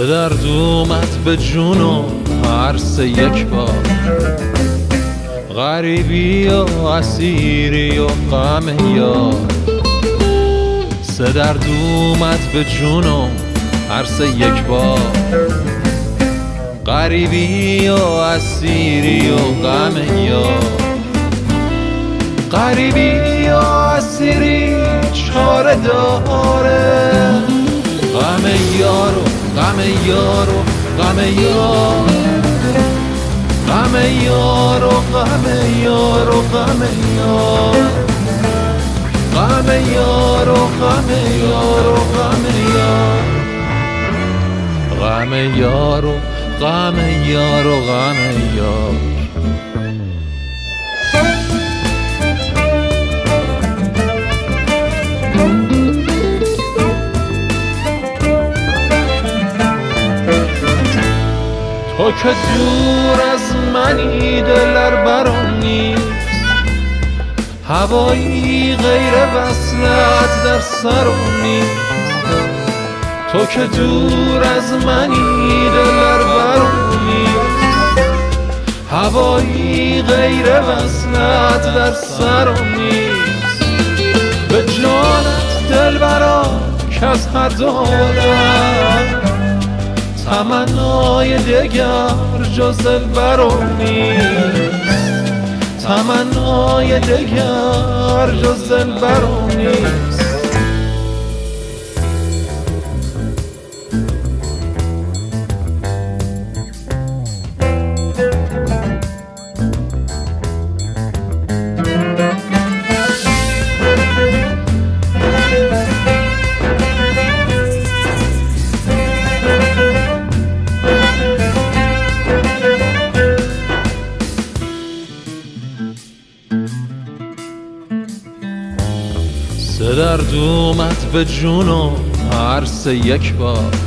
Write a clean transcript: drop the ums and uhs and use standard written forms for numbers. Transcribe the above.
درد اومد به جونم هر سه یک بار، غریبی و اسیری و غم یار. سه درد اومد به جونم هر سه یک بار، غریبی و اسیری و غم یار. غریبی و اسیری چاره داره، غم یار و غم یار و غم یار، غم یار و غم یار و غم یار، غم یار و غم یار و غم یار، غم یار و غم یار و غم یار. تو که دور از منی دلر برام نیست، هوایی غیر وصلت در سرم نیست. تو که دور از منی دلر برام نیست، هوایی غیر وصلت در سرم نیست. به جانت دل برام که از هر دولت، تمنای دگر جز دلبرم نیست، تمنای دگر جز دلبرم نیست. سه درد اومد به جونم هر سه یک بار،